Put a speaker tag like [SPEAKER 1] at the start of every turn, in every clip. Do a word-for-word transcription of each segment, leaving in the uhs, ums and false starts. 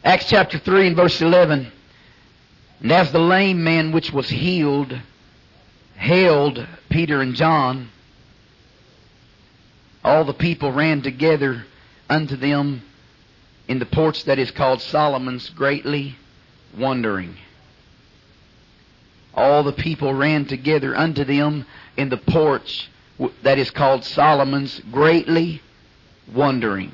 [SPEAKER 1] Acts chapter three and verse eleven. And as the lame man which was healed held Peter and John, all the people ran together unto them in the porch that is called Solomon's, greatly wondering. All the people ran together unto them in the porch that is called Solomon's, greatly wondering.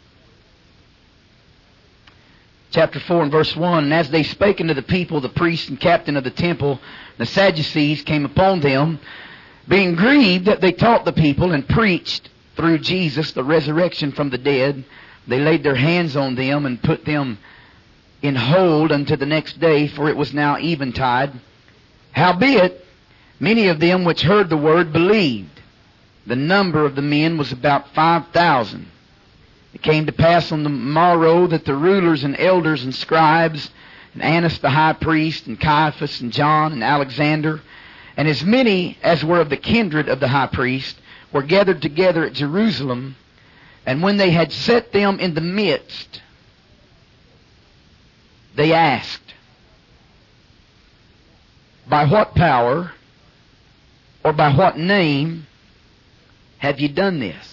[SPEAKER 1] Chapter four and verse one. And as they spake unto the people, the priest and captain of the temple, the Sadducees, came upon them, being grieved that they taught the people and preached through Jesus the resurrection from the dead. They laid their hands on them and put them in hold unto the next day, for it was now eventide. Howbeit, many of them which heard the word believed. The number of the men was about five thousand. It came to pass on the morrow that the rulers and elders and scribes, and Annas the high priest, and Caiaphas, and John, and Alexander, and as many as were of the kindred of the high priest, were gathered together at Jerusalem. And when they had set them in the midst, they asked, By what power or by what name have ye done this?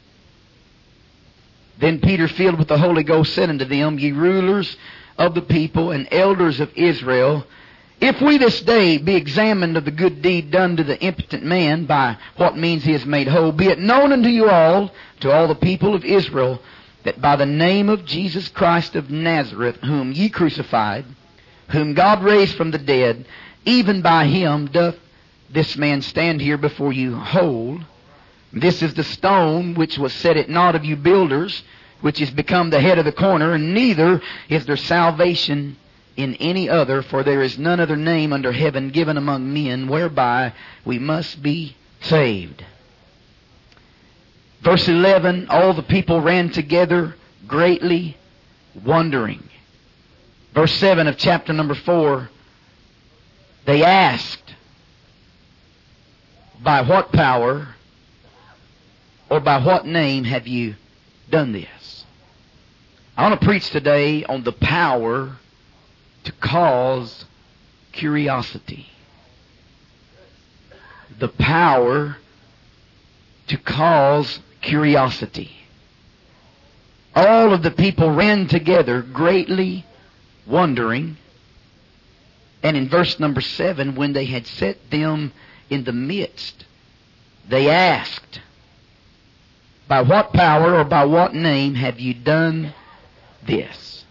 [SPEAKER 1] Then Peter, filled with the Holy Ghost, said unto them, Ye rulers of the people and elders of Israel, if we this day be examined of the good deed done to the impotent man, by what means he is made whole, be it known unto you all, to all the people of Israel, that by the name of Jesus Christ of Nazareth, whom ye crucified, whom God raised from the dead, even by him doth this man stand here before you whole. This is the stone which was set at naught of you builders, which is become the head of the corner, and neither is there salvation in any other, for there is none other name under heaven given among men whereby we must be saved. Verse eleven, all the people ran together greatly wondering. Verse seven of chapter number four, they asked, By what power or by what name have you done this? I want to preach today on the power to cause curiosity. The power to cause curiosity. All of the people ran together greatly wondering. And in verse number seven, when they had set them in the midst, they asked, By what power or by what name have you done this?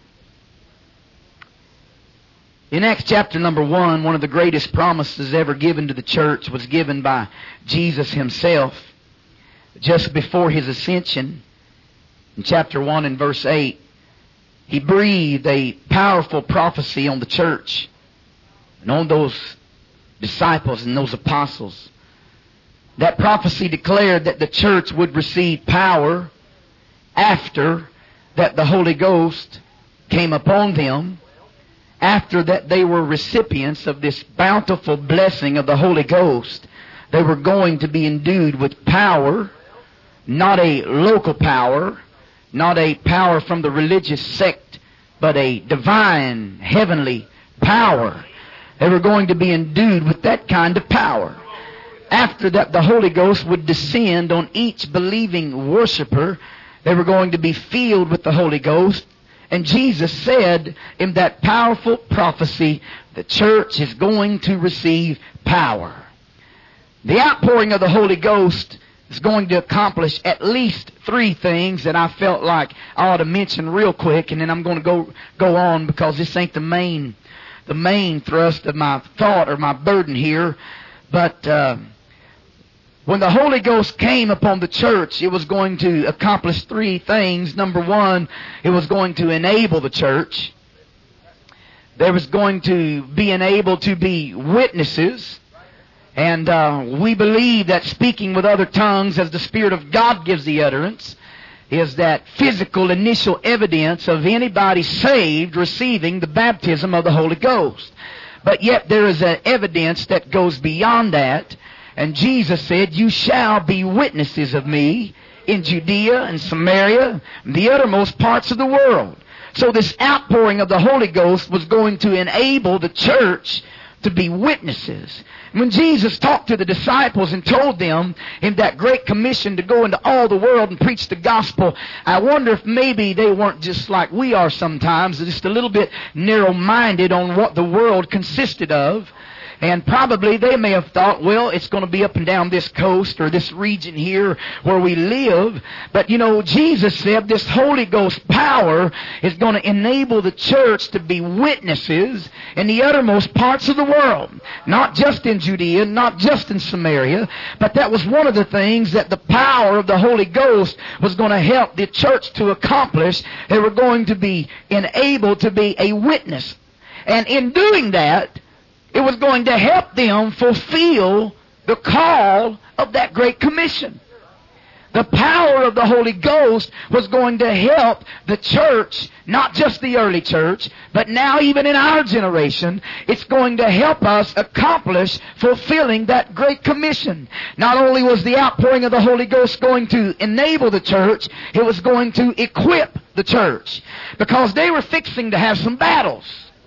[SPEAKER 1] In Acts chapter number one, one of the greatest promises ever given to the church was given by Jesus himself just before his ascension. In chapter one and verse eight, he breathed a powerful prophecy on the church and on those disciples and those apostles. That prophecy declared that the church would receive power after that the Holy Ghost came upon them, after that they were recipients of this bountiful blessing of the Holy Ghost. They were going to be endued with power, not a local power, not a power from the religious sect, but a divine, heavenly power. They were going to be endued with that kind of power. After that, the Holy Ghost would descend on each believing worshiper. They were going to be filled with the Holy Ghost. And Jesus said in that powerful prophecy, the church is going to receive power. The outpouring of the Holy Ghost is going to accomplish at least three things that I felt like I ought to mention real quick, and then I'm going to go go on because this ain't the main the main thrust of my thought or my burden here. But uh, when the Holy Ghost came upon the church, it was going to accomplish three things. Number one, it was going to enable the church. There was going to be enabled to be witnesses. And uh, we believe that speaking with other tongues, as the Spirit of God gives the utterance, is that physical initial evidence of anybody saved receiving the baptism of the Holy Ghost. But yet there is an evidence that goes beyond that. And Jesus said, You shall be witnesses of me in Judea and Samaria, and the uttermost parts of the world. So this outpouring of the Holy Ghost was going to enable the church to be witnesses. When Jesus talked to the disciples and told them in that great commission to go into all the world and preach the gospel, I wonder if maybe they weren't just like we are sometimes, just a little bit narrow-minded on what the world consisted of. And probably they may have thought, well, it's going to be up and down this coast or this region here where we live. But, you know, Jesus said this Holy Ghost power is going to enable the church to be witnesses in the uttermost parts of the world. Not just in Judea, not just in Samaria, but that was one of the things that the power of the Holy Ghost was going to help the church to accomplish. They were going to be enabled to be a witness. And in doing that, it was going to help them fulfill the call of that Great Commission. The power of the Holy Ghost was going to help the church, not just the early church, but now even in our generation, it's going to help us accomplish fulfilling that Great Commission. Not only was the outpouring of the Holy Ghost going to enable the church, it was going to equip the church, because they were fixing to have some battles.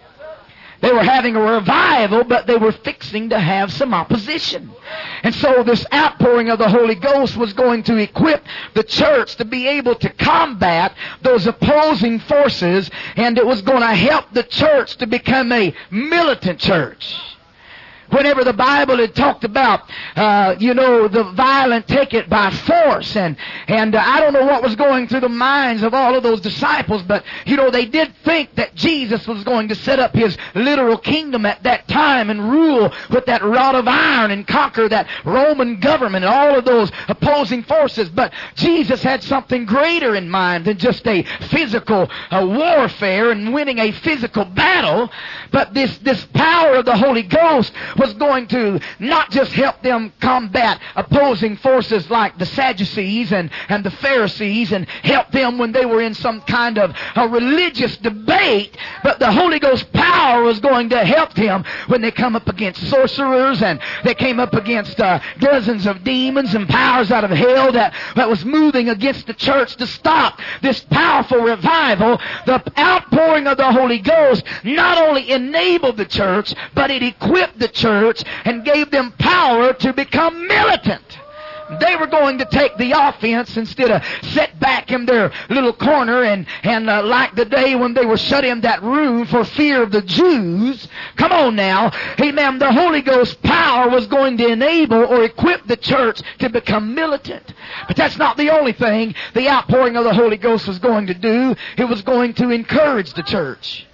[SPEAKER 1] They were having a revival, but they were fixing to have some opposition. And so this outpouring of the Holy Ghost was going to equip the church to be able to combat those opposing forces, and it was going to help the church to become a militant church. Whenever the Bible had talked about, uh, you know, the violent take it by force, and and uh, I don't know what was going through the minds of all of those disciples, but, you know, they did think that Jesus was going to set up His literal kingdom at that time and rule with that rod of iron and conquer that Roman government and all of those opposing forces. But Jesus had something greater in mind than just a physical uh, warfare and winning a physical battle, but this, this power of the Holy Ghost was going to not just help them combat opposing forces like the Sadducees and, and the Pharisees and help them when they were in some kind of a religious debate, but the Holy Ghost power was going to help them when they come up against sorcerers and they came up against uh, dozens of demons and powers out of hell that, that was moving against the church to stop this powerful revival. The outpouring of the Holy Ghost not only enabled the church, but it equipped the church and gave them power to become militant. They were going to take the offense instead of sit back in their little corner and, and uh, like the day when they were shut in that room for fear of the Jews. Come on now. Amen. The Holy Ghost power was going to enable or equip the church to become militant. But that's not the only thing the outpouring of the Holy Ghost was going to do. It was going to encourage the church.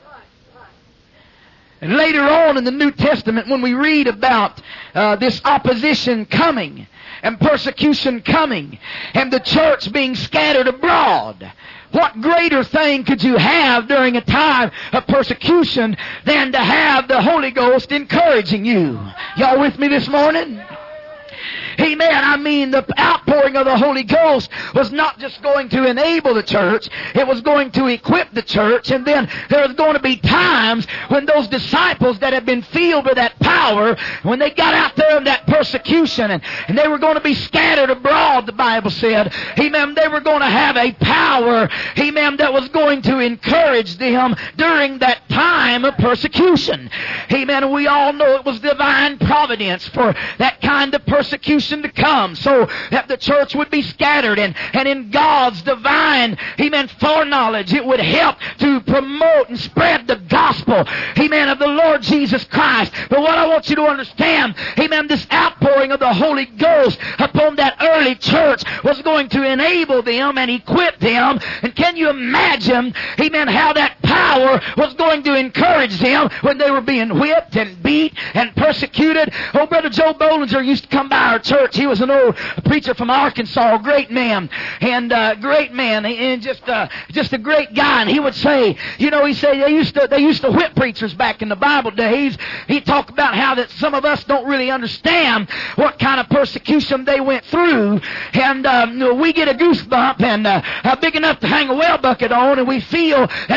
[SPEAKER 1] And later on in the New Testament, when we read about uh, this opposition coming and persecution coming and the church being scattered abroad, what greater thing could you have during a time of persecution than to have the Holy Ghost encouraging you? Y'all with me this morning? Amen. I mean, the outpouring of the Holy Ghost was not just going to enable the church, it was going to equip the church, and then there was going to be times when those disciples that had been filled with that power, when they got out there in that persecution, and, and they were going to be scattered abroad, the Bible said, amen, they were going to have a power, amen, that was going to encourage them during that time of persecution. Amen. We all know it was divine providence for that kind of persecution to come, so that the church would be scattered, and, and in God's divine, amen, foreknowledge, it would help to promote and spread the gospel, amen, of the Lord Jesus Christ. But what I want you to understand, amen, this outpouring of the Holy Ghost upon that early church was going to enable them and equip them. And can you imagine, amen, how that power was going to encourage them when they were being whipped and beat and persecuted? Oh, Brother Joe Bollinger used to come by our church. He was an old preacher from Arkansas, a great man, and uh, great man, and just uh, just a great guy. And he would say, you know, he said they used to they used to whip preachers back in the Bible days. He talked about how that some of us don't really understand what kind of persecution they went through, and um, we get a goosebump and uh, uh, big enough to hang a well bucket on, and we feel that that's the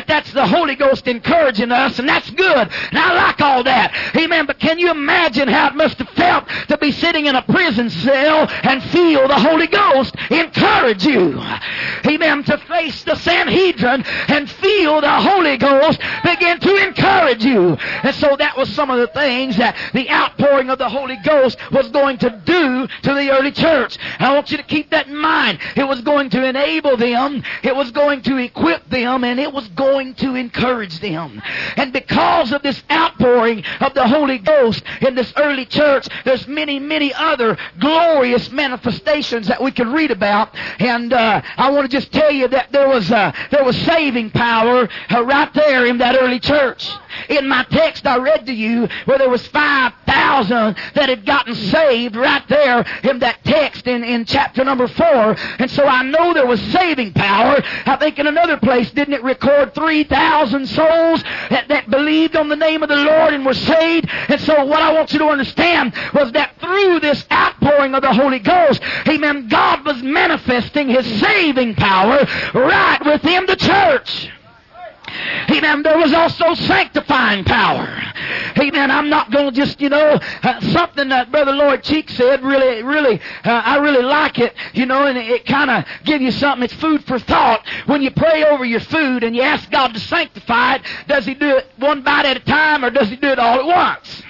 [SPEAKER 1] the Holy Ghost encouraging us, and that's good. And I like all that. Amen. But can you imagine how it must have felt to be sitting in a prison cell and feel the Holy Ghost encourage you? Amen. To face the Sanhedrin and feel the Holy Ghost begin to encourage you. And so that was some of the things that the outpouring of the Holy Ghost was going to do to the early church. I want you to keep that in mind. It was going to enable them, it was going to equip them, and it was going to encourage them. And because of this outpouring of the Holy Ghost in this early church, there's many, many other glorious manifestations that we could read about. And uh, I want to just tell you that there was uh, there was saving power uh, right there in that early church. In my text I read to you where there was five thousand that had gotten saved right there in that text in, in chapter number four. And so I know there was saving power. I think in another place, didn't it record three thousand souls that, that believed on the name of the Lord and were saved? And so what I want you to understand was that through this outpouring of the Holy Ghost, amen, God was manifesting His saving power right within the church. Amen. There was also sanctifying power. Amen. I'm not going to just, you know, uh, something that Brother Lloyd Cheek said, really, really, uh, I really like it, you know, and it, it kind of gives you something. It's food for thought. When you pray over your food and you ask God to sanctify it, does He do it one bite at a time or does He do it all at once?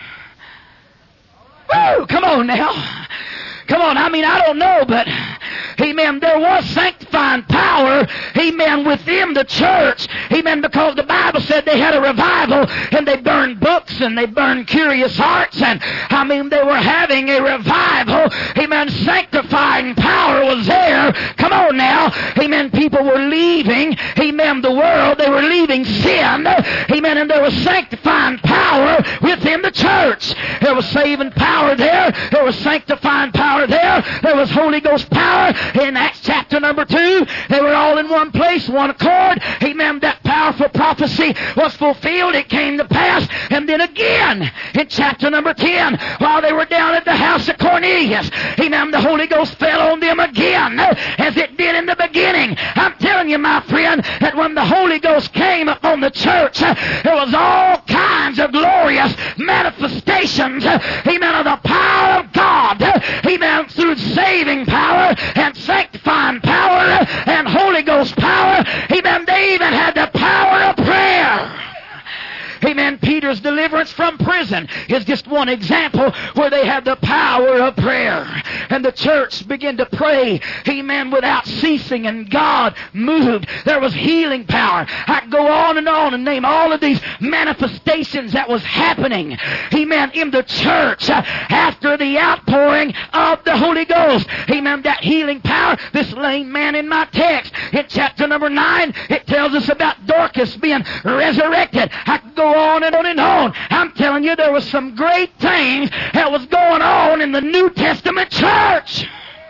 [SPEAKER 1] Woo! Come on now. Come on, I mean, I don't know, but, amen, there was sanctifying power, amen, within the church, amen, because the Bible said they had a revival, and they burned books, and they burned curious hearts, and, I mean, they were having a revival, amen, sanctifying power was there. Come on now, amen, people were leaving, amen, the world, they were leaving sin, amen, and there was sanctifying power within the church. There was saving power there, there was sanctifying power there. There was Holy Ghost power in Acts chapter number two. They were all in one place, one accord. Amen. That powerful prophecy was fulfilled. It came to pass. And then again in chapter number ten, while they were down at the house of Cornelius, amen, the Holy Ghost fell on them again as it did in the beginning. I'm telling you, my friend, that when the Holy Ghost came upon the church, there was all kinds of glorious manifestations, amen, of the power of God. Amen. Through saving power and sanctifying power and Holy Ghost power. Amen. They even had the power of prayer. Amen. Peter's deliverance from prison is just one example where they had the power of prayer. And the church began to pray, amen, without ceasing, and God moved. There was healing power. I could go on and on and name all of these manifestations that was happening, amen, in the church after the outpouring of the Holy Ghost. Amen. That healing power, this lame man in my text, in chapter number nine, it tells us about Dorcas being resurrected. I could go on and on and on. I'm telling you, there was some great things that was going on in the New Testament church.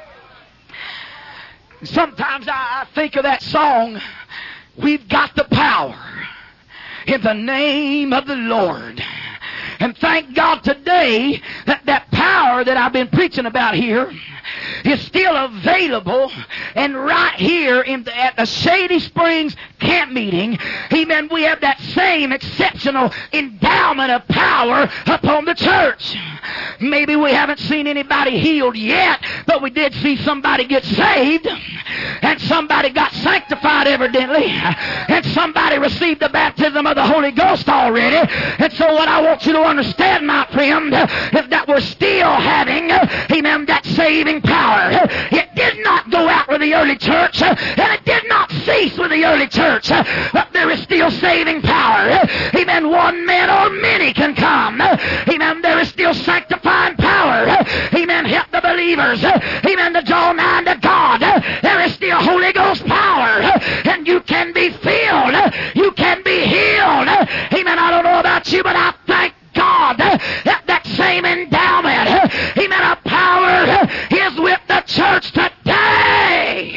[SPEAKER 1] Sometimes I think of that song, "We've got the power in the name of the Lord." And thank God today that that power that I've been preaching about here is still available, and right here in the, at the Shady Springs camp meeting, amen, we have that same exceptional endowment of power upon the church. Maybe we haven't seen anybody healed yet, but we did see somebody get saved, and somebody got sanctified evidently, and somebody received the baptism of the Holy Ghost already. And so what I want you to understand, my friend, is that we're still having, amen, that saving power. It did not go out with the early church, and it did not cease with the early church, but there is still saving power. Amen. One man or many can come. Amen. There is still sanctifying power. Amen. Help the believers. Amen. To draw nigh to God. There is still Holy Ghost power, and you can be filled. You can be healed. Amen. I don't know about you, but I thank God that that same endowment, amen, of power is with the church today.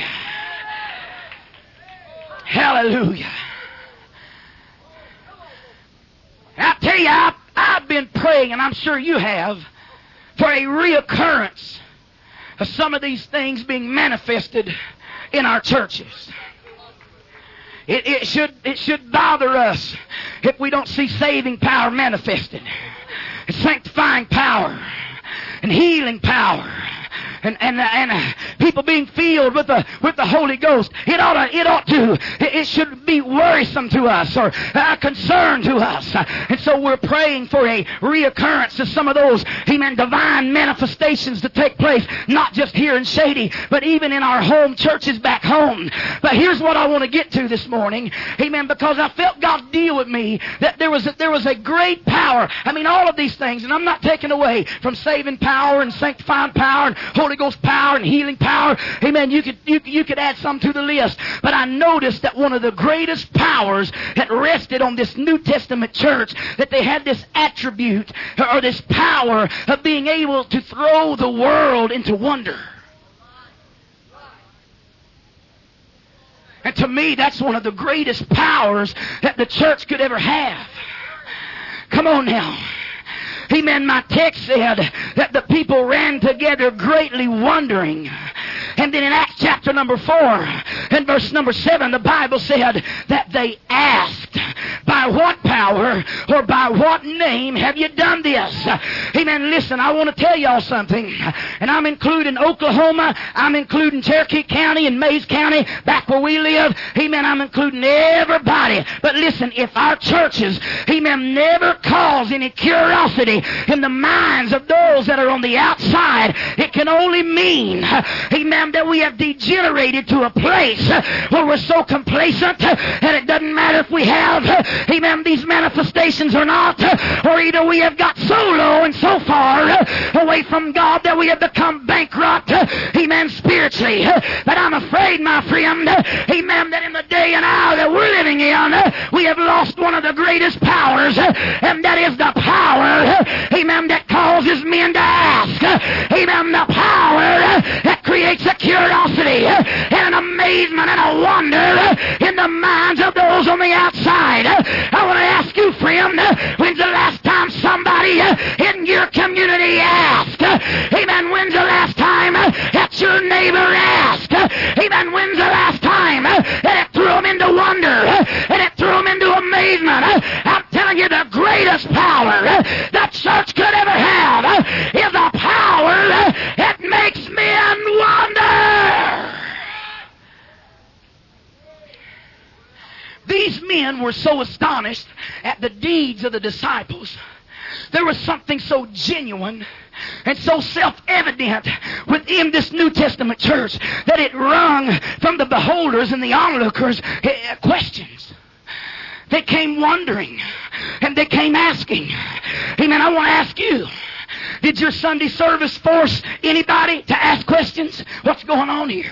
[SPEAKER 1] Hallelujah. I tell you, I've, I've been praying, and I'm sure you have, for a reoccurrence of some of these things being manifested in our churches. It, it should it should bother us if we don't see saving power manifested, and sanctifying power, and healing power, and and and uh, people being filled with the with the Holy Ghost. It ought to, it ought to it, it should be worrisome to us, or a concern to us. And so we're praying for a reoccurrence of some of those, amen, divine manifestations to take place, not just here in Shady, but even in our home churches back home. But here's what I want to get to this morning, amen, because I felt God deal with me that there was a, there was a great power. I mean, all of these things, and I'm not taking away from saving power and sanctifying power and Holy Ghost power and healing power. Amen. You could you, you could add some to the list. But I noticed that one of the greatest powers that rested on this New Testament church, that they had this attribute or this power of being able to throw the world into wonder. And to me, that's one of the greatest powers that the church could ever have. Come on now. Amen. My text said that the people ran together greatly wondering. And then in Acts chapter number four and verse number seven, the Bible said that they asked, by what power or by what name have you done this? Amen. Listen, I want to tell y'all something. And I'm including Oklahoma. I'm including Cherokee County and Mays County, back where we live. Amen. I'm including everybody. But listen, if our churches, amen, never cause any curiosity in the minds of those that are on the outside, it can only mean, amen, that we have degenerated to a place where we're so complacent that it doesn't matter if we have, amen, these manifestations or not, or either we have got so low and so far away from God that we have become bankrupt, amen, spiritually. But I'm afraid, my friend, amen, that in the day and hour that we're living in, we have lost one of the greatest powers, and that is the power, amen, that causes men to ask. Amen, the power that creates a curiosity and an amazement and a wonder in the minds of those on the outside. I want to ask you, friend, when's the last time somebody in your community asked? Amen, when's the last time that your neighbor asked? Amen, when's the last time that it threw them into wonder and it threw them into amazement? I'm telling you, the greatest power the church could ever have is a power that makes men wonder. These men were so astonished at the deeds of the disciples. There was something so genuine and so self-evident within this New Testament church that it wrung from the beholders and the onlookers questions. They came wondering, and they came asking. Amen. I want to ask you, did your Sunday service force anybody to ask questions? What's going on here?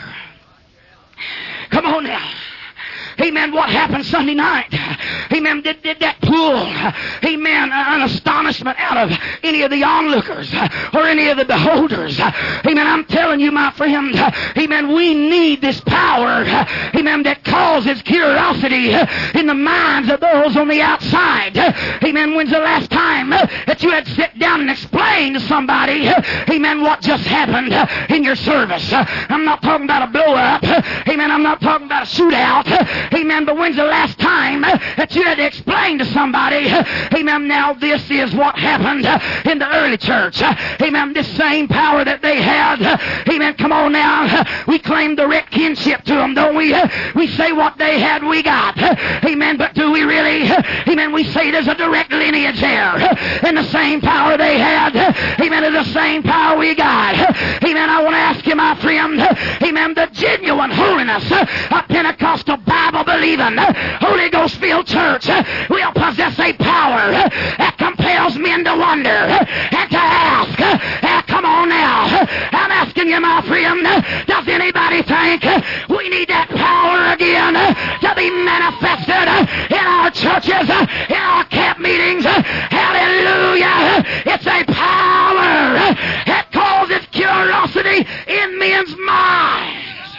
[SPEAKER 1] Come on now. Amen. What happened Sunday night? Amen. Did, did that pull, amen, an astonishment out of any of the onlookers or any of the beholders? Amen. I'm telling you, my friend, amen, we need this power, amen, that causes curiosity in the minds of those on the outside. Amen. When's the last time that you had to sit down and explain to somebody, amen, what just happened in your service? I'm not talking about a blow up. Amen. I'm not talking about a shootout. Amen. But when's the last time that you had to explain to somebody, amen, now this is what happened in the early church. Amen. This same power that they had. Amen. Come on now. We claim direct kinship to them, don't we? We say what they had, we got. Amen. But do we really? Amen. We say there's a direct lineage there. And the same power they had, amen, is the same power we got. Amen. I want to ask you, my friend, amen, the genuine holiness of Pentecostal Bible believing, Holy Ghost filled church will possess a power that compels men to wonder and to ask. Uh, come on now. I'm asking you, my friend, does anybody think we need that power again to be manifested in our churches, in our camp meetings? Hallelujah. It's a power that causes curiosity in men's minds.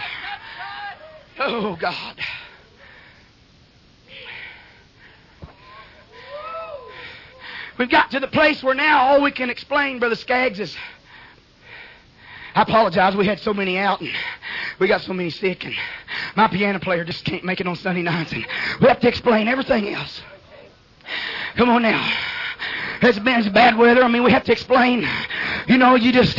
[SPEAKER 1] Oh, God. We've got to the place where now all we can explain, Brother Skaggs, is... I apologize. We had so many out, and we got so many sick, and
[SPEAKER 2] My piano player just can't make it on Sunday nights, and we have to explain everything else. Come on now. It's been it's bad weather. I mean, we have to explain. You know, you just...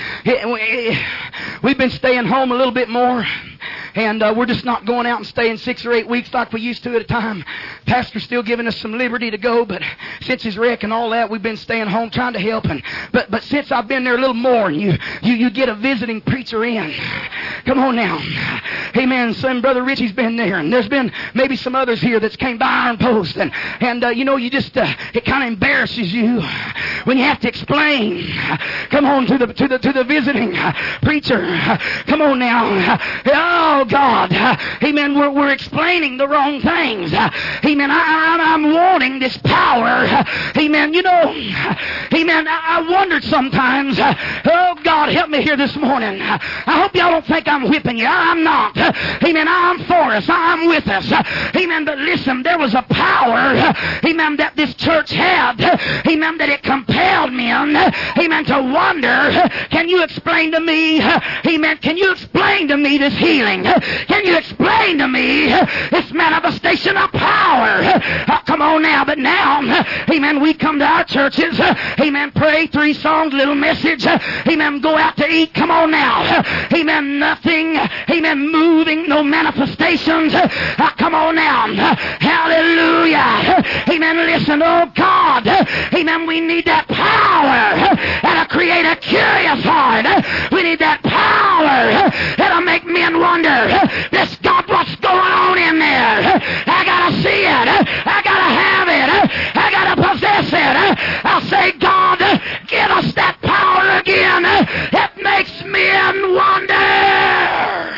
[SPEAKER 2] We've been staying home a little bit more. And uh, we're just not going out and staying six or eight weeks like we used to at a time. Pastor's still giving us some liberty to go, but since his wreck and all that, we've been staying home trying to help. And but but since I've been there a little more, you you you get a visiting preacher in. Come on now, amen. Son, Brother Richie's been there, and there's been maybe some others here that's came by Iron Post, and and uh, you know, you just uh, it kind of embarrasses you when you have to explain. Come on to the to the to the visiting preacher. Come on now. Oh, God. Amen. We're, we're explaining the wrong things. Amen. I, I, I'm wanting this power. Amen. You know, amen. I, I wondered sometimes, oh, God, help me here this morning. I hope y'all don't think I'm whipping you. I'm not. Amen. I'm for us. I'm with us. Amen. But listen, there was a power, amen, that this church had. Amen. That it compelled men, amen, to wonder, can you explain to me, amen, can you explain to me this healing? Can you explain to me this manifestation of power? Uh, come on now. But now, amen, we come to our churches, amen, pray, three songs, little message, amen, go out to eat. Come on now. Amen, nothing, amen, moving, no manifestations. Uh, come on now. Hallelujah. Amen, listen, oh God, amen, we need that power that'll create a curious heart. We need that power that'll make men wonder, this God, what's going on in there? I gotta see it. I gotta have it. I gotta possess it. I'll say, God, give us that power again. It makes men wonder.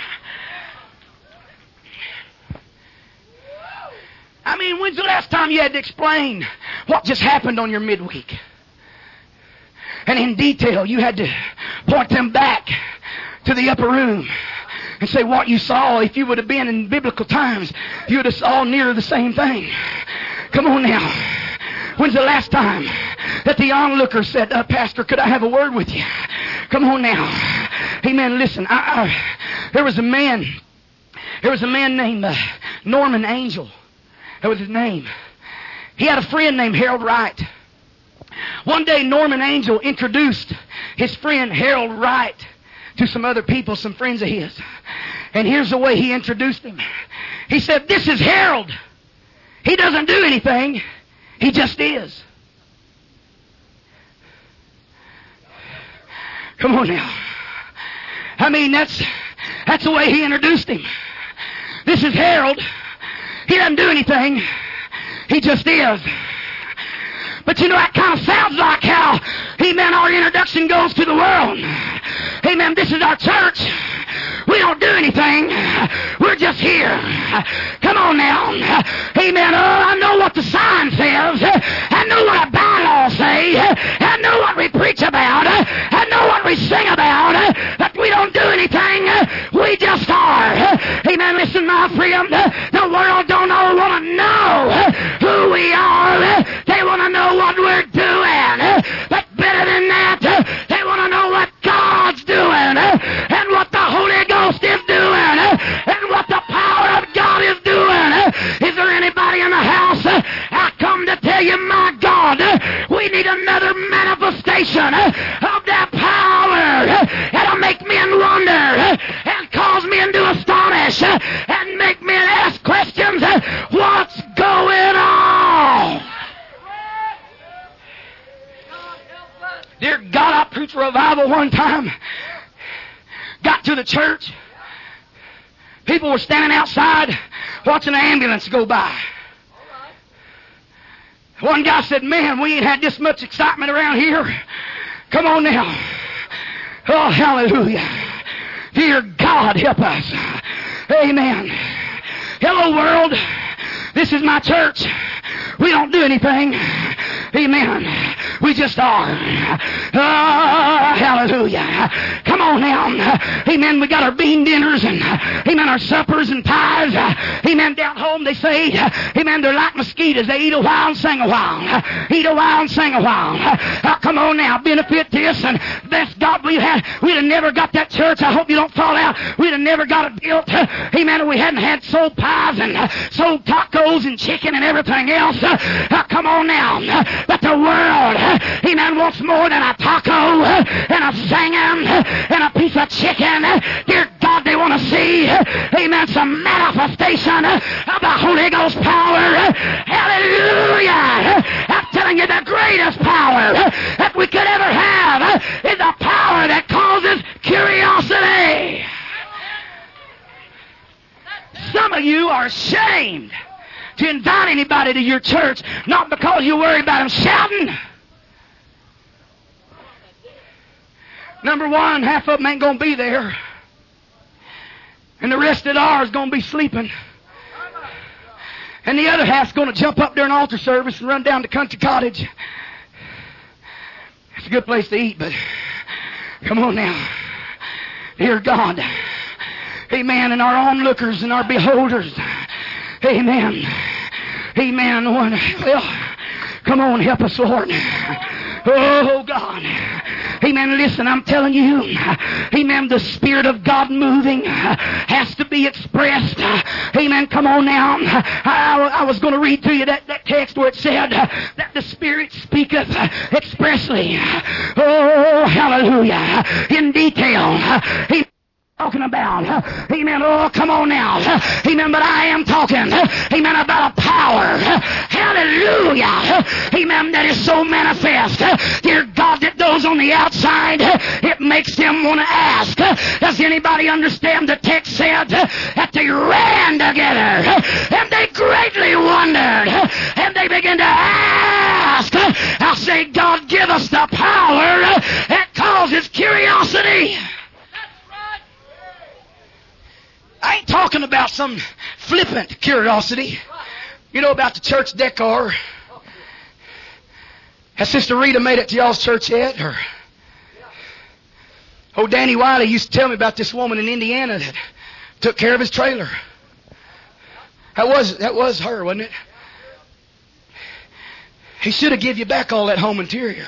[SPEAKER 2] I mean, when's the last time you had to explain what just happened on your midweek? And in detail, you had to point them back to the upper room and say what you saw. If you would have been in biblical times, you would have saw near the same thing. Come on now. When's the last time that the onlooker said, uh, Pastor, could I have a word with you? Come on now. Amen. Listen, I, I, there was a man, there was a man named uh, Norman Angel. That was his name. He had a friend named Harold Wright. One day, Norman Angel introduced his friend Harold Wright to some other people, some friends of his. And here's the way he introduced him. He said, this is Harold. He doesn't do anything. He just is. Come on now. I mean, that's that's the way he introduced him. This is Harold. He doesn't do anything. He just is. But you know, that kind of sounds like how, amen, our introduction goes to the world. Amen, this is our church. We don't do anything. We're just here. Come on now. Amen. Oh, I know what the sign says. I know what our bylaws say. I know what we preach about. I know what we sing about. But we don't do anything. We just are. Amen. Listen, my friend. The world don't all want to know who we are. They want to know what we're doing. But better than that, they want to know what God's doing and what the Holy Ghost is doing and what the power of God is doing. Is there anybody in the house? I come to tell you, my God, we need another manifestation of that power that'll make men wonder and cause men to astonish and make men ask questions. What's going on? Dear God, I preached revival one time. Got to the church. People were standing outside watching an ambulance go by. One guy said, man, we ain't had this much excitement around here. Come on now. Oh, hallelujah. Dear God, help us. Amen. Hello, world. This is my church. We don't do anything. Amen. We just are. Oh, hallelujah. Come on now. Amen. We got our bean dinners and, amen, our suppers and pies. Amen. Down home they say, amen, they're like mosquitoes. They eat a while and sing a while. Eat a while and sing a while. Oh, come on now. Benefit this and bless God we had. We'd have never got that church. I hope you don't fall out. We'd have never got it built. Amen. If we hadn't had sold pies and sold tacos and chicken and everything else. Oh, come on now. But the world, amen, wants more than a taco and a singing and a piece of chicken. Dear God, they want to see, amen, some manifestation of the Holy Ghost power. Hallelujah. I'm telling you, the greatest power that we could ever have is the power that causes curiosity. Some of you are ashamed to invite anybody to your church, not because you worry about them shouting. Number one, half of them ain't going to be there. And the rest of the hour is going to be sleeping. And the other half's going to jump up during altar service and run down to Country Cottage. It's a good place to eat, but come on now. Dear God. Amen. And our onlookers and our beholders. Amen. Amen. Well, come on, help us, Lord. Oh, God. Amen. Listen, I'm telling you, amen, the Spirit of God moving has to be expressed. Amen. Come on now. I, I was going to read to you that, that text where it said that the Spirit speaketh expressly. Oh, hallelujah. In detail. He talking about. Amen. Oh, come on now. Amen. But I am talking. Amen. About a power. Hallelujah. Amen. That is so manifest. Dear God, that those on the outside, it makes them want to ask. Does anybody understand the text said that they ran together and they greatly wondered and they began to ask. I say, God, give us the power that causes curiosity. I ain't talking about some flippant curiosity. You know about the church decor. Has Sister Rita made it to y'all's church yet? Or oh, Danny Wiley used to tell me about this woman in Indiana that took care of his trailer. That was that was her, wasn't it? He should have given you back all that home interior.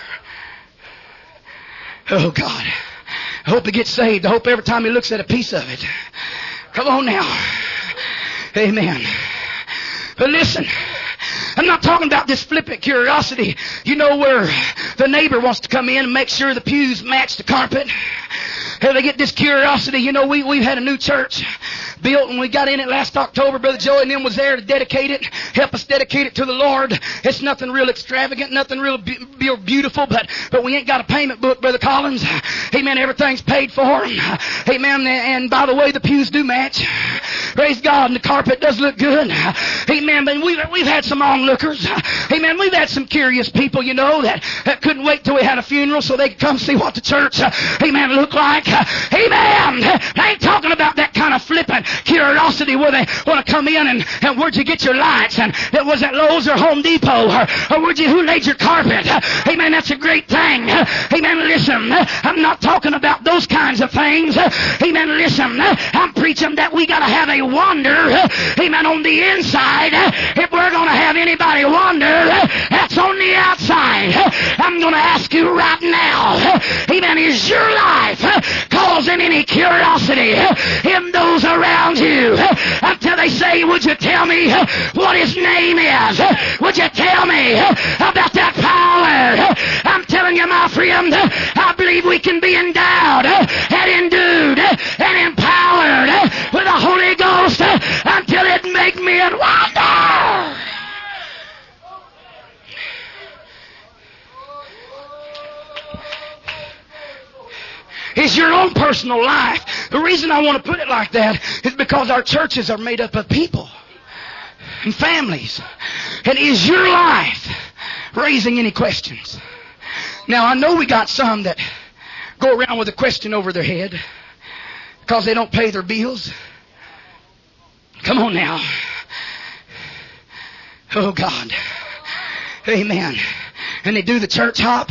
[SPEAKER 2] Oh God. I hope he gets saved. I hope every time he looks at a piece of it. Come on now. Amen. But listen, I'm not talking about this flippant curiosity. You know where the neighbor wants to come in and make sure the pews match the carpet. Hey, they get this curiosity. You know, we, we've had a new church built and we got in it last October. Brother Joey and them was there to dedicate it, help us dedicate it to the Lord. It's nothing real extravagant, nothing real be- beautiful, but but we ain't got a payment book, Brother Collins. Amen. Everything's paid for. Amen. And by the way, the pews do match. Praise God. And the carpet does look good. Amen. But we've, we've had some onlookers. Amen. We've had some curious people, you know, that, that couldn't wait till we had a funeral so they could come see what the church, amen, looked like. Amen. I ain't talking about that kind of flippant curiosity where they want to come in and, and where'd you get your lights? And it was at Lowe's or Home Depot or, or where'd you, who laid your carpet? Amen. That's a great thing. Amen. Listen, I'm not talking about those kinds of things. Amen. Listen, I'm preaching that we got to have a wonder. Amen. On the inside, if we're going to have anybody wonder, that's on the outside. I'm going to ask you right now. Amen. Is your life causing any curiosity in those around you? Until they say, would you tell me what his name is? Would you tell me about that power? I'm telling you, my friend, I believe we can be endowed and endued and empowered with the Holy Ghost until it make men wonder. Is your own personal life. The reason I want to put it like that is because our churches are made up of people and families. And is your life raising any questions? Now, I know we got some that go around with a question over their head because they don't pay their bills. Come on now. Oh, God. Amen. and they do the church hop.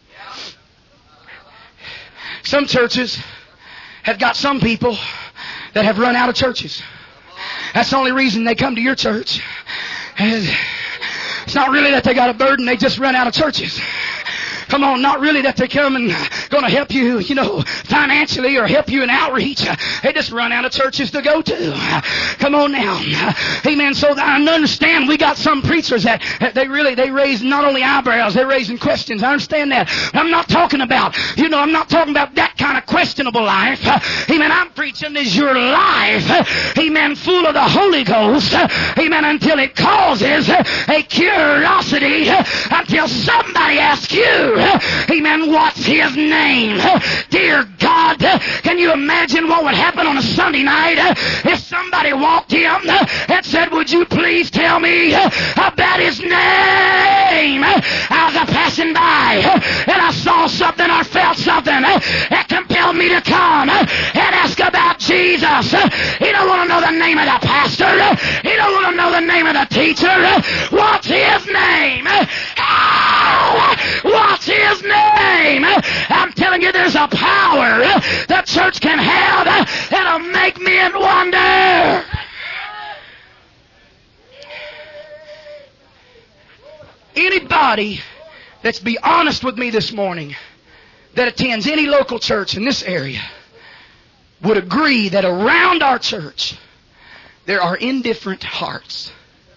[SPEAKER 2] Some churches have got some people that have run out of churches. That's the only reason they come to your church. And it's not really that they got a burden, they just run out of churches. Come on, not really that they're coming, going to help you, you know, financially or help you in outreach. They just run out of churches to go to. Come on now. Amen. So I understand we got some preachers that they really, they raise not only eyebrows, they're raising questions. I understand that. I'm not talking about, you know, I'm not talking about that kind of questionable life. Amen. I'm preaching is your life. Amen. Full of the Holy Ghost. Amen. Until it causes a curiosity until somebody asks you, amen, what's his name? Dear God, can you imagine what would happen on a Sunday night if somebody walked in and said, would you please tell me about his name? I was passing by and I saw something or felt something that compelled me to come and ask about Jesus. He don't want to know the name of the pastor. He don't want to know the name of the teacher. What's his name? Oh, what's his name? I'm telling you, there's a power the church can have that'll make men wonder. Anybody that's be honest with me this morning that attends any local church in this area would agree that around our church there are indifferent hearts.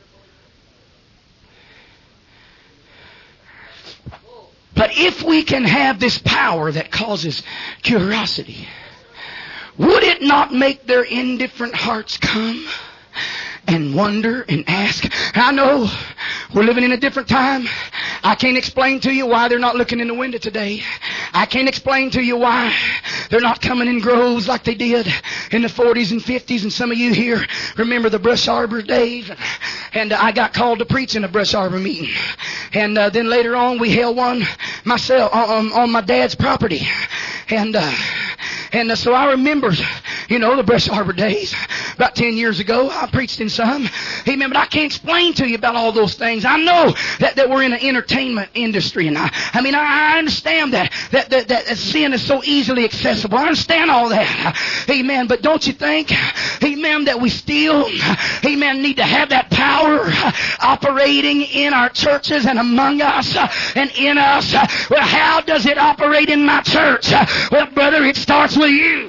[SPEAKER 2] But if we can have this power that causes curiosity, would it not make their indifferent hearts come and wonder and ask? I know we're living in a different time. I can't explain to you why they're not looking in the window today. I can't explain to you why they're not coming in groves like they did in the forties and fifties. And some of you here remember the Brush Arbor days. And uh, I got called to preach in a Brush Arbor meeting. And uh, then later on we held one myself on, on my dad's property. And uh, and uh, so I remember, you know, the Brush Arbor days. About ten years ago, I preached in some. Amen. But I can't explain to you about all those things. I know that, that we're in an entertainment industry. And I, I mean, I, I understand that, that, that, that sin is so easily accessible. I understand all that. Amen. But don't you think, amen, that we still, amen, need to have that power operating in our churches and among us and in us? Well, how does it operate in my church? Well, brother, it starts with you.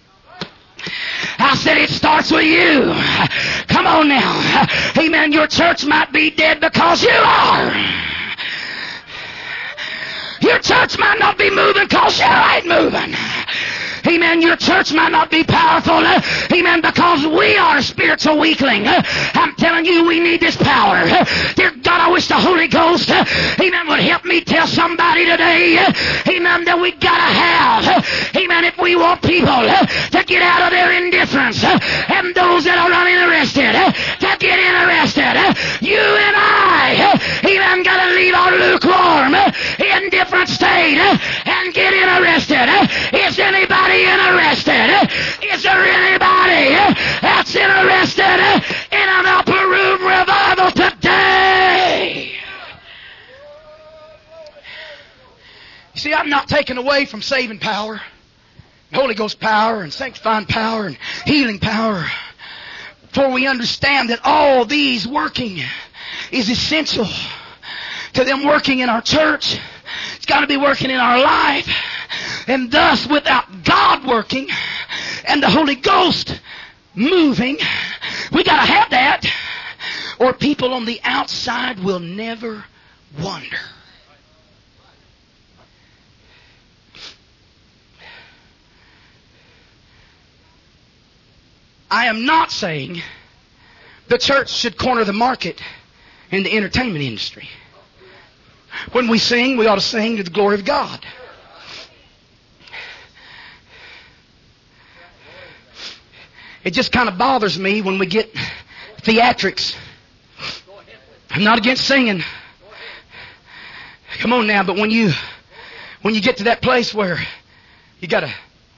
[SPEAKER 2] I said it starts with you. Come on now. Amen. Your church might be dead because you are. Your church might not be moving because you ain't moving. Amen. Your church might not be powerful. Amen. Because we are a spiritual weakling. I'm telling you, we need this power. Dear God, I wish the Holy Ghost, amen, would help me tell somebody today, amen, that we gotta have, amen, if we want people to get out of their indifference and those that are uninterested to get interested. You and I, amen, gotta leave our lukewarm, indifferent state and get interested. Is anybody interested? Is there anybody that's interested in an upper room revival today? You see, I'm not taking away from saving power, Holy Ghost power, and sanctifying power, and healing power. For we understand that all these working is essential to them working in our church. It's got to be working in our life. And thus, without God working and the Holy Ghost moving, we got to have that, or people on the outside will never wonder. I am not saying the church should corner the market in the entertainment industry. When we sing, we ought to sing to the glory of God. It just kind of bothers me when we get theatrics. I'm not against singing. Come on now, but when you when you get to that place where you got to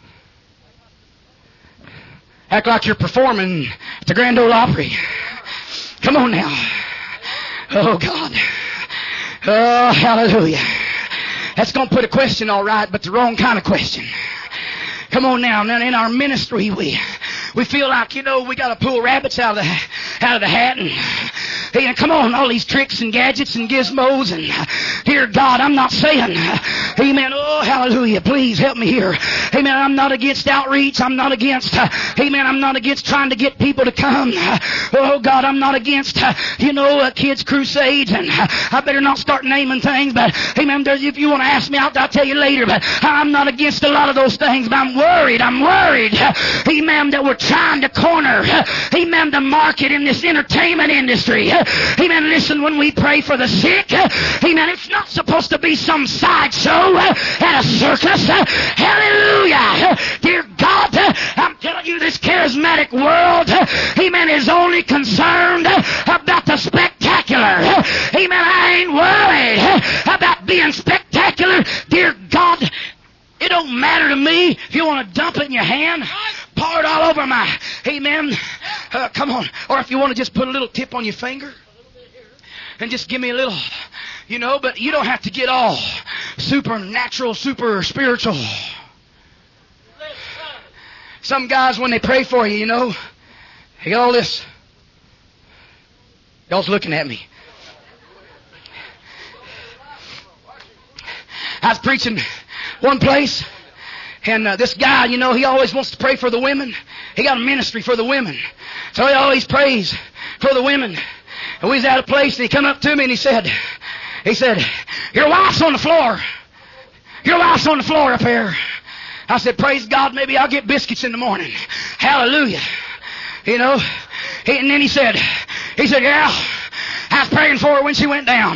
[SPEAKER 2] act like you're performing at the Grand Ole Opry. Come on now. Oh, God. Oh, hallelujah. That's going to put a question all right, but the wrong kind of question. Come on now. Now in our ministry, we we feel like, you know, we got to pull rabbits out of the out of the hat and hey, come on, all these tricks and gadgets and gizmos and dear God, I'm not saying, amen, oh hallelujah, please help me here. Amen, I'm not against outreach. I'm not against, uh, amen, I'm not against trying to get people to come. Oh God, I'm not against, uh, you know, uh, kids crusades, and uh, I better not start naming things, but amen, if you want to ask me, I'll, I'll tell you later, but I'm not against a lot of those things, but I'm worried, I'm worried, amen, that we're trying to corner, amen, the market in this entertainment industry. Amen, listen, when we pray for the sick, amen, it's not supposed to be some sideshow at a circus. Hallelujah. Dear God, I'm telling you, this charismatic world, amen, is only concerned about the spectacular. Amen, I ain't worried about being spectacular. Dear God, it don't matter to me if you want to dump it in your hand, pour it all over my, amen, uh, come on. Or if you want to just put a little tip on your finger and just give me a little, you know, but you don't have to get all supernatural, super spiritual. Some guys, when they pray for you, you know, they got all this. Y'all's looking at me. I was preaching one place, and uh, this guy, you know, he always wants to pray for the women. He got a ministry for the women. So he always prays for the women. And we was at a place, and he come up to me, and he said, he said, your wife's on the floor. Your wife's on the floor up here. I said, praise God, maybe I'll get biscuits in the morning. Hallelujah. You know, he, and then he said, he said, yeah, I was praying for her when she went down.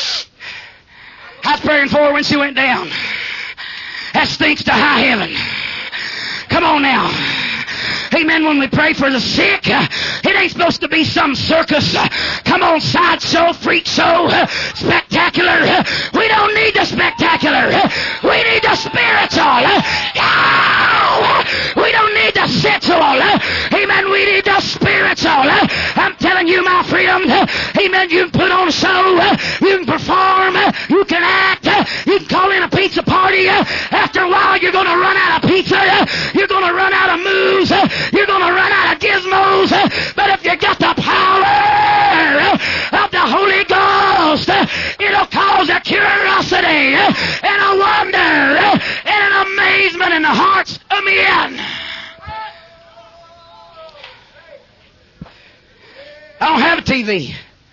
[SPEAKER 2] I was praying for her when she went down. That stinks to high heaven. Come on now. Amen. When we pray for the sick, uh, it ain't supposed to be some circus. Uh, come on, sideshow, freak show, uh, spectacular. Uh, we don't need the spectacular. Uh, we need the spiritual. Uh, no! We don't need the sensual. Uh, amen. We need the spiritual. Uh, I'm telling you, my friend. Uh, amen. You can put on a show. Uh, you can perform. Uh, you can act. Uh, you can call in a pizza party. Uh, after a while, you're going to run out of pizza. Uh, you're going to run out of moves. Uh, You're going to run out of gizmos, but if you got the power of the Holy Ghost, it'll cause a curiosity and a wonder and an amazement in the hearts of men. I don't have a T V.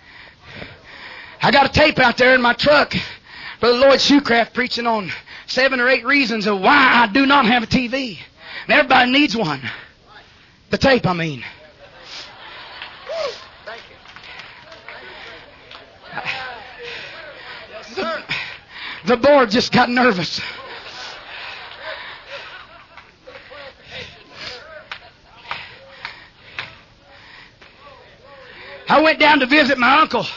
[SPEAKER 2] I got a tape out there in my truck. Brother Lloyd Shoecraft preaching on seven or eight reasons of why I do not have a T V. And everybody needs one. The tape, I mean.
[SPEAKER 3] Thank you.
[SPEAKER 2] The, the board just got nervous. I went down to visit my uncle.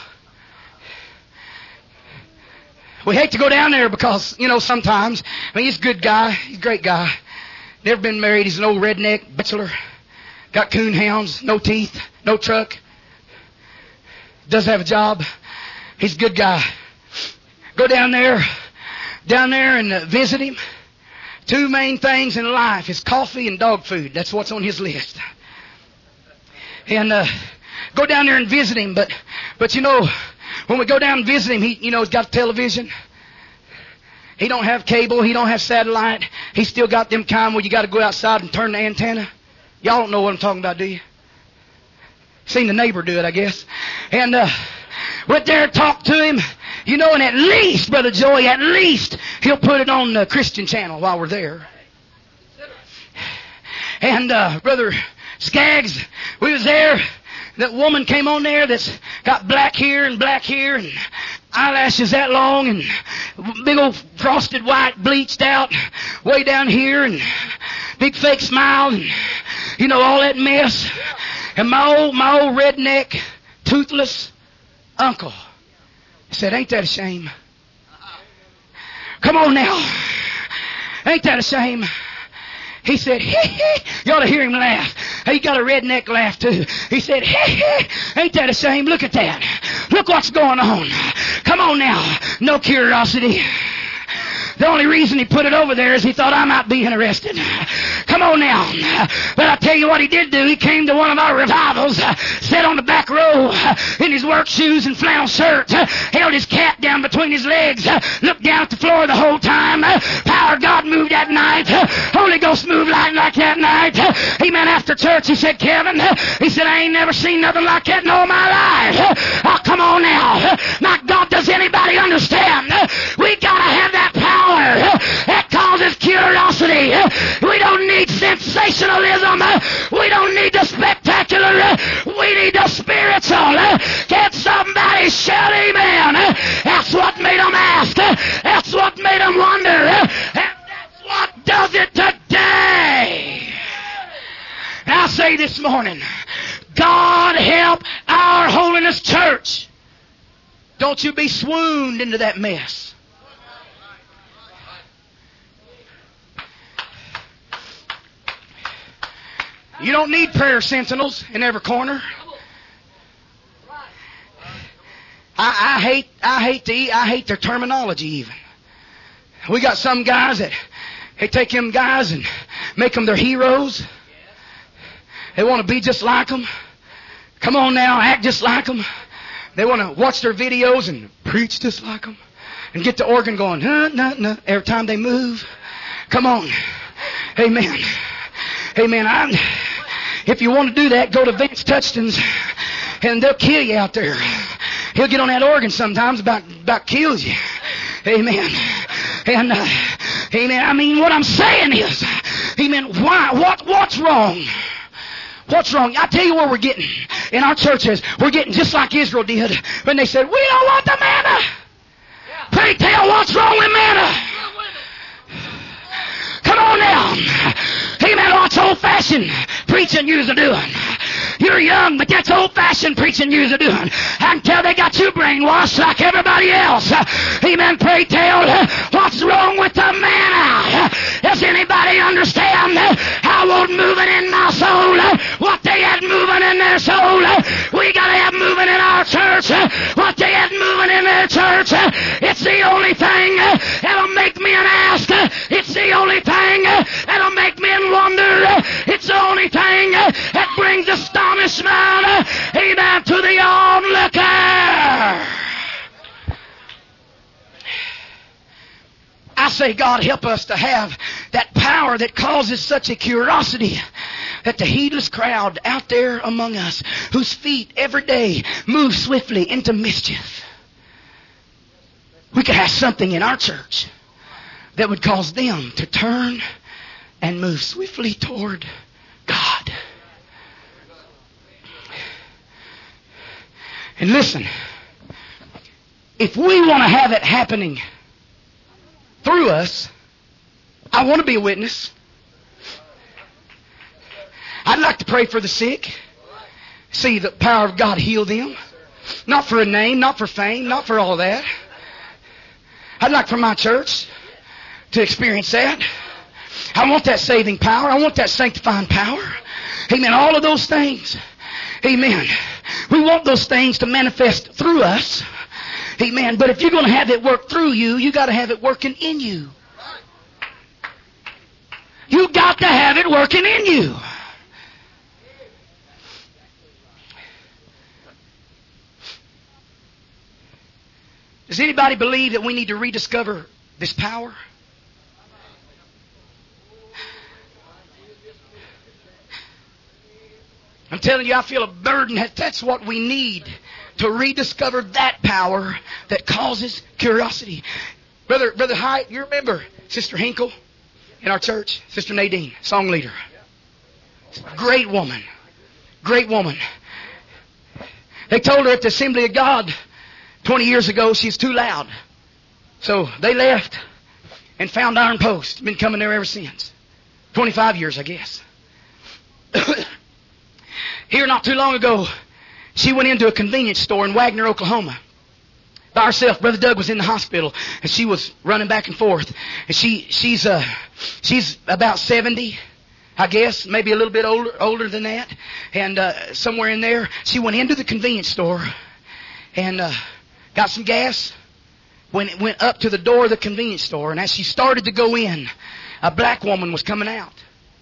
[SPEAKER 2] We hate to go down there because, you know, sometimes, I mean, he's a good guy. He's a great guy. Never been married. He's an old redneck bachelor. Got coon hounds, no teeth, no truck. Does have a job. He's a good guy. Go down there, down there and uh, visit him. Two main things in life is coffee and dog food. That's what's on his list. And uh, go down there and visit him. But, but you know, when we go down and visit him, he, you know, he's got a television. He don't have cable. He don't have satellite. He's still got them kind where you got to go outside and turn the antenna. Y'all don't know what I'm talking about, do you? Seen the neighbor do it, I guess. And uh, went there and talked to him. You know, and at least, Brother Joey, at least he'll put it on the Christian channel while we're there. And uh, Brother Skaggs, we was there. That woman came on there that's got black hair and black hair and eyelashes that long and big old frosted white bleached out way down here and big fake smile and, you know, all that mess. And my old, my old redneck, toothless uncle said, ain't that a shame? Come on now. Ain't that a shame? He said, hee hee. You ought to hear him laugh. He got a redneck laugh too. He said, hee hee. Ain't that a shame? Look at that. Look what's going on. Come on now. No curiosity. The only reason he put it over there is he thought I might be interested. Come on now. But I tell you what he did do. He came to one of our revivals, uh, sat on the back row uh, in his work shoes and flannel shirt, uh, held his cap down between his legs, uh, looked down at the floor the whole time. Uh, power of God moved that night. Uh, Holy Ghost moved like, like that night. Uh, amen. After church, he said, Kevin, uh, he said, I ain't never seen nothing like that in all my life. Uh, oh, come on now. Uh, my God, does anybody understand? Uh, we got to have that power. That causes curiosity. We don't need sensationalism. We don't need the spectacular. We need the spiritual. Can somebody shout amen? That's what made them ask. That's what made them wonder. And that's what does it today. And I say this morning, God help our Holiness Church. Don't you be swooned into that mess. You don't need prayer sentinels in every corner. I, I hate, I hate the, I hate their terminology even. We got some guys that they take them guys and make them their heroes. They want to be just like them. Come on now, act just like them. They want to watch their videos and preach just like them, and get the organ going. Nah, nah, nah, every time they move. Come on, amen. Amen. I, if you want to do that, go to Vince Touchton's and they'll kill you out there. He'll get on that organ sometimes, about about kills you. Amen. And uh, amen. I mean, what I'm saying is, amen. Why? What? What's wrong? What's wrong? I tell you where we're getting in our churches. We're getting just like Israel did when they said, "We don't want the manna." Pray tell, what's wrong with manna? Come on now. Amen. What's old-fashioned preaching you're doing? You're young, but that's old-fashioned preaching you're doing. Until they got you brainwashed like everybody else. Amen. Pray tell, what's wrong with the manna? Does anybody understand how was moving in my soul? What they had moving in their soul? We got to have moving in our church. What they had moving in their church. It's the only thing that'll make men ask. It's the only thing that'll make men wonder. It's the only thing that brings astonishment, amen, to the onlooker. I say, God, help us to have that power that causes such a curiosity that the heedless crowd out there among us, whose feet every day move swiftly into mischief, we could have something in our church that would cause them to turn and move swiftly toward God. And listen, if we want to have it happening through us, I want to be a witness. I'd like to pray for the sick. See the power of God heal them. Not for a name, not for fame, not for all that. I'd like for my church to experience that. I want that saving power. I want that sanctifying power. Amen. All of those things. Amen. We want those things to manifest through us. Amen. But if you're going to have it work through you, you got to have it working in you. You got to have it working in you. Does anybody believe that we need to rediscover this power? I'm telling you, I feel a burden that that's what we need to rediscover that power that causes curiosity. Brother, Brother Hyatt, you remember Sister Hinkle in our church? Sister Nadine, song leader. Great woman. Great woman. They told her at the Assembly of God twenty years ago she's too loud. So they left and found Iron Post. Been coming there ever since. twenty-five years, I guess. Here not too long ago, she went into a convenience store in Wagner, Oklahoma. By herself. Brother Doug was in the hospital, and she was running back and forth. And she she's uh she's about seventy, I guess, maybe a little bit older older than that. And uh, somewhere in there, she went into the convenience store, and uh, got some gas, when it went up to the door of the convenience store, and as she started to go in, a black woman was coming out.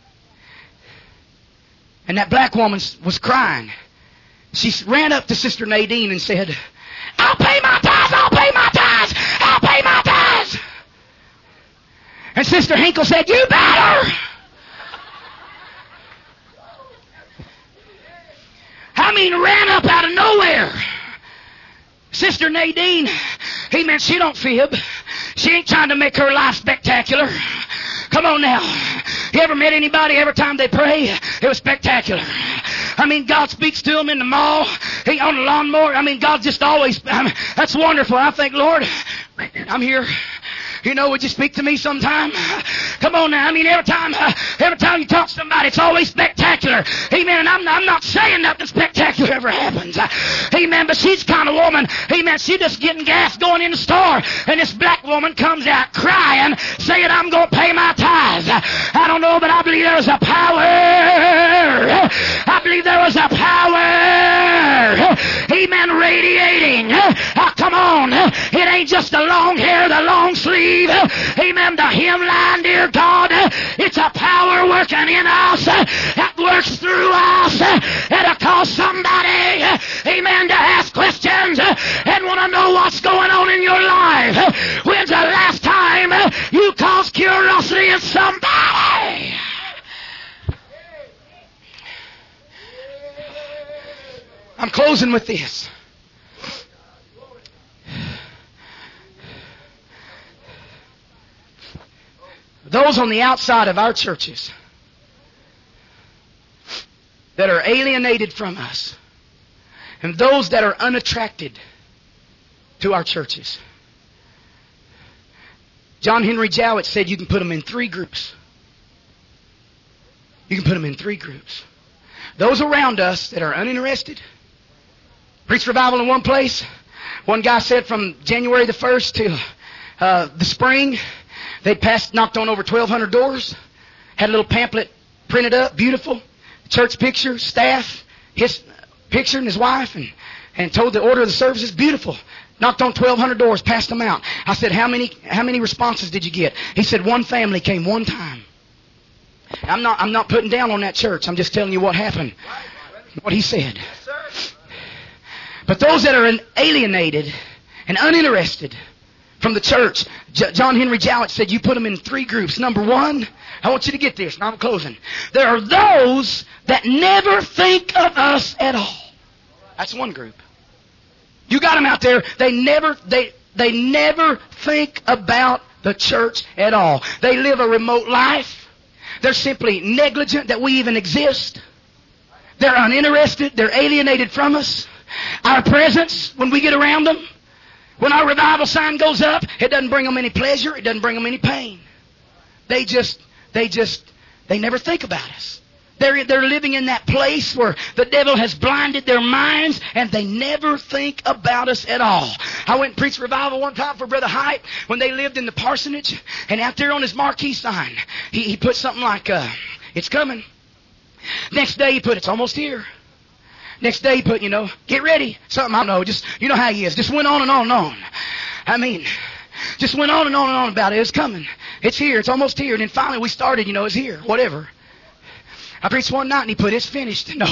[SPEAKER 2] And that black woman was crying. She ran up to Sister Nadine and said, I'll pay my tithes, I'll pay my tithes, I'll pay my tithes. And Sister Hinkle said, you better. I mean, ran up out of nowhere. Sister Nadine, he meant she don't fib. She ain't trying to make her life spectacular. Come on now. You ever met anybody every time they pray? It was spectacular. I mean, God speaks to them in the mall. He on the lawnmower. I mean, God just always, I mean, that's wonderful. I think, Lord, I'm here. You know, would you speak to me sometime? Come on now. I mean, every time, uh, every time you talk to somebody, it's always spectacular. Amen. And I'm, I'm not saying nothing spectacular ever happens. Uh, amen. But she's the kind of woman. Amen. She just getting gas going in the store, and this black woman comes out crying, saying, "I'm going to pay my tithes." Uh, I don't know, but I believe there was a power. I believe there was a power. Amen. Radiating. Uh, come on. It ain't just the long hair, the long sleeve. Amen. The hemline, dear God, it's a power working in us that works through us. It'll cause somebody, amen, to ask questions and want to know what's going on in your life. When's the last time you caused curiosity in somebody? I'm closing with this. Those on the outside of our churches that are alienated from us, and those that are unattracted to our churches. John Henry Jowett said you can put them in three groups. You can put them in three groups. Those around us that are uninterested. Preach revival in one place. One guy said from January the first to uh, the spring, they'd passed, knocked on over twelve hundred doors, had a little pamphlet printed up, beautiful, church picture, staff, his picture and his wife, and, and told the order of the services, beautiful. Knocked on twelve hundred doors, passed them out. I said, how many how many responses did you get? He said, one family came one time. I'm not, I'm not putting down on that church. I'm just telling you what happened, what he said. But those that are alienated and uninterested from the church, J- John Henry Jowett said you put them in three groups. Number one, I want you to get this. Now I'm closing. There are those that never think of us at all. That's one group. You got them out there. They never, they, they never think about the church at all. They live a remote life. They're simply negligent that we even exist. They're uninterested. They're alienated from us. Our presence, when we get around them, when our revival sign goes up, it doesn't bring them any pleasure. It doesn't bring them any pain. They just, they just, they never think about us. They're, they're living in that place where the devil has blinded their minds, and they never think about us at all. I went and preached revival one time for Brother Hype when they lived in the parsonage, and out there on his marquee sign, he, he put something like, uh, it's coming. Next day he put, it's almost here. Next day he put, you know, get ready. Something, I don't know, just, you know how he is. Just went on and on and on. I mean, just went on and on and on about it. It's coming. It's here. It's almost here. And then finally we started, you know, it's here. Whatever. I preached one night and he put, it's finished. No.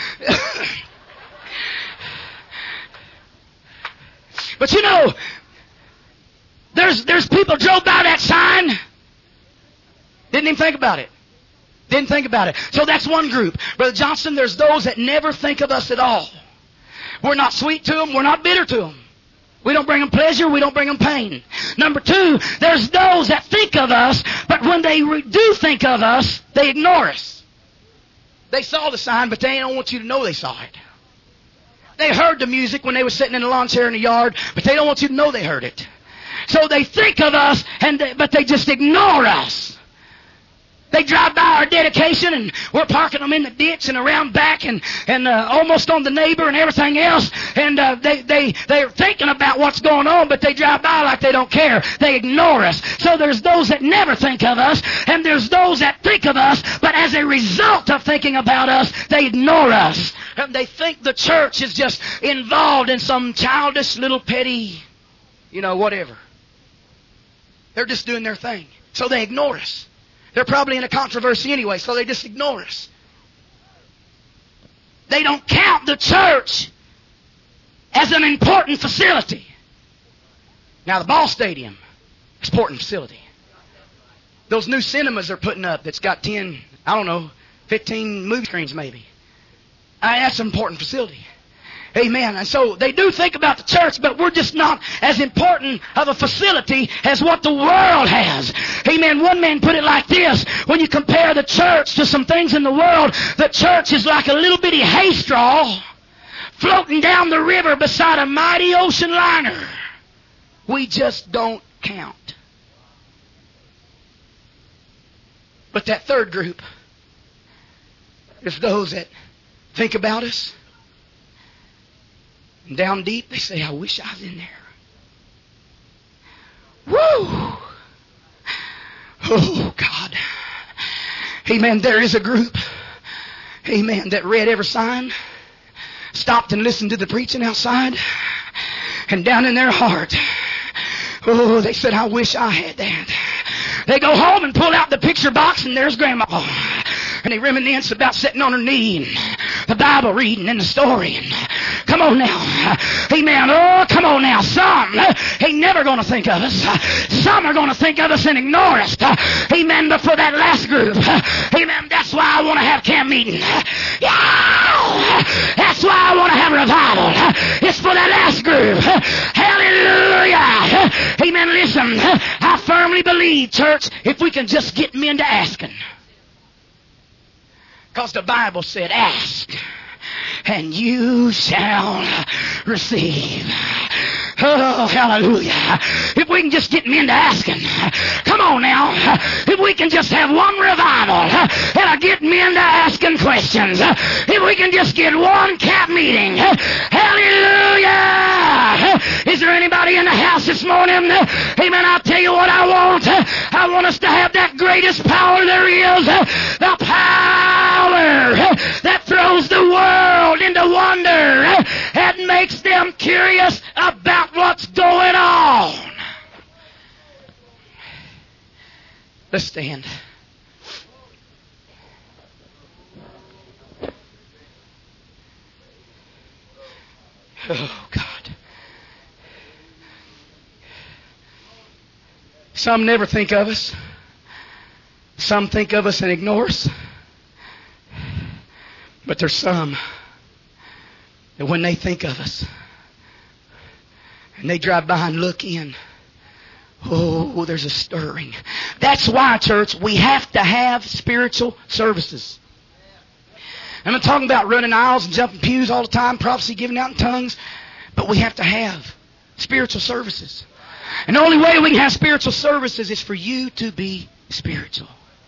[SPEAKER 2] But you know, there's, there's people drove by that sign. Didn't even think about it. Didn't think about it. So that's one group. Brother Johnson, there's those that never think of us at all. We're not sweet to them. We're not bitter to them. We don't bring them pleasure. We don't bring them pain. Number two, there's those that think of us, but when they do think of us, they ignore us. They saw the sign, but they don't want you to know they saw it. They heard the music when they were sitting in the lawn chair in the yard, but they don't want you to know they heard it. So they think of us, and they, but they just ignore us. They drive by our dedication, and we're parking them in the ditch and around back and, and uh, almost on the neighbor and everything else. And uh, they, they, they're thinking about what's going on, but they drive by like they don't care. They ignore us. So there's those that never think of us, and there's those that think of us, but as a result of thinking about us, they ignore us. And they think the church is just involved in some childish little petty, you know, whatever. They're just doing their thing. So they ignore us. They're probably in a controversy anyway, so they just ignore us. They don't count the church as an important facility. Now, the ball stadium is an important facility. Those new cinemas they're putting up that's got ten, I don't know, fifteen movie screens maybe. I mean, that's an important facility. Amen. And so they do think about the church, but we're just not as important of a facility as what the world has. Amen. One man put it like this: when you compare the church to some things in the world, the church is like a little bitty hay straw floating down the river beside a mighty ocean liner. We just don't count. But that third group is those that think about us. And down deep, they say, I wish I was in there. Woo! Oh, God. Amen. There is a group, amen, that read every sign, stopped and listened to the preaching outside, and down in their heart, oh, they said, I wish I had that. They go home and pull out the picture box, and there's Grandma. And they reminisce about sitting on her knee and the Bible reading and the story. And come on now. Amen. Oh, come on now. Some ain't never going to think of us. Some are going to think of us and ignore us. Amen. But for that last group, amen, that's why I want to have camp meeting. Yeah! That's why I want to have revival. It's for that last group. Hallelujah. Amen. Listen, I firmly believe, church, if we can just get men to asking. Because the Bible said, ask, and you shall receive. Oh, hallelujah. If we can just get men to asking. Come on now. If we can just have one revival and I get men to asking questions. If we can just get one camp meeting. Hallelujah. Is there anybody in the house this morning? Amen. I'll tell you what I want. I want us to have that greatest power there is. The power that throws the world into wonder and makes them curious about what's going on. Let's stand. Oh, God. Some never think of us. Some think of us and ignore us. But there's some that when they think of us and they drive by and look in, oh, there's a stirring. That's why, church, we have to have spiritual services. I'm not talking about running aisles and jumping pews all the time, prophecy giving out in tongues, but we have to have spiritual services. And the only way we can have spiritual services is for you to be spiritual.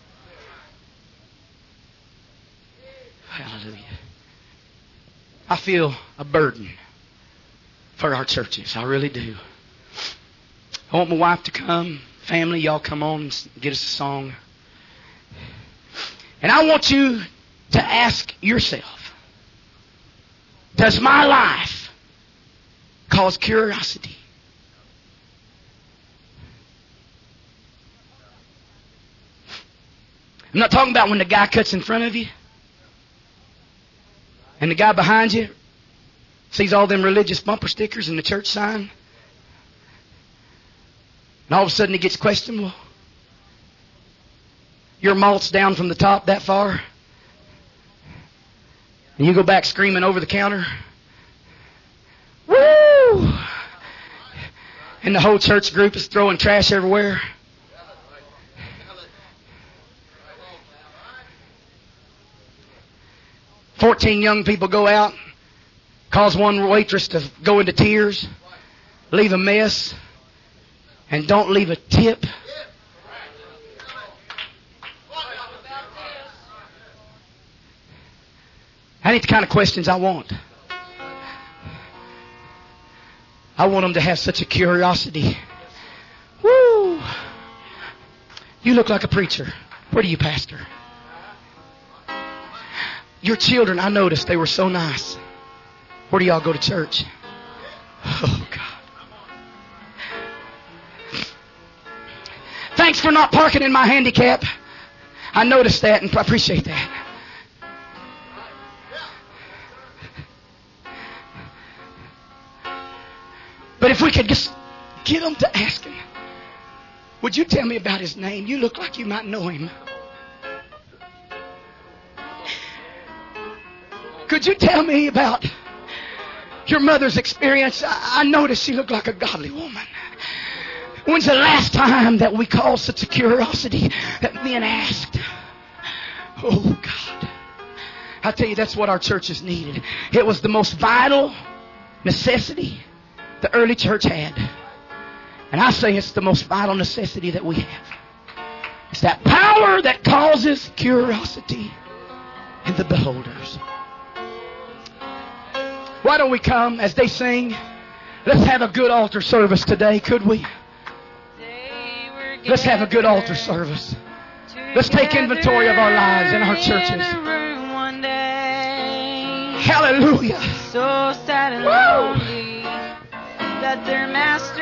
[SPEAKER 2] Hallelujah. I feel a burden for our churches. I really do. I want my wife to come. Family, y'all come on and get us a song. And I want you to ask yourself, does my life cause curiosity? I'm not talking about when the guy cuts in front of you and the guy behind you sees all them religious bumper stickers and the church sign. And all of a sudden he gets questioned. Well, your malt's down from the top that far. And you go back screaming over the counter. Woo! And the whole church group is throwing trash everywhere. Fourteen young people go out, cause one waitress to go into tears, leave a mess, and don't leave a tip. I think the kind of questions I want. I want them to have such a curiosity. Woo! You look like a preacher. Where do you pastor? Your children, I noticed they were so nice. Where do y'all go to church? Oh, God. Thanks for not parking in my handicap. I noticed that and I appreciate that. But if we could just get them to ask him, would you tell me about his name? You look like you might know him. Could you tell me about your mother's experience? I, I noticed she looked like a godly woman. When's the last time that we caused such a curiosity that men asked? Oh, God. I tell you, that's what our churches needed. It was the most vital necessity the early church had. And I say it's the most vital necessity that we have. It's that power that causes curiosity in the beholders. Why don't we come as they sing? Let's have a good altar service today, could we? Let's have a good altar service. Let's take inventory of our lives and our churches. Hallelujah.
[SPEAKER 3] So sad and lonely that their master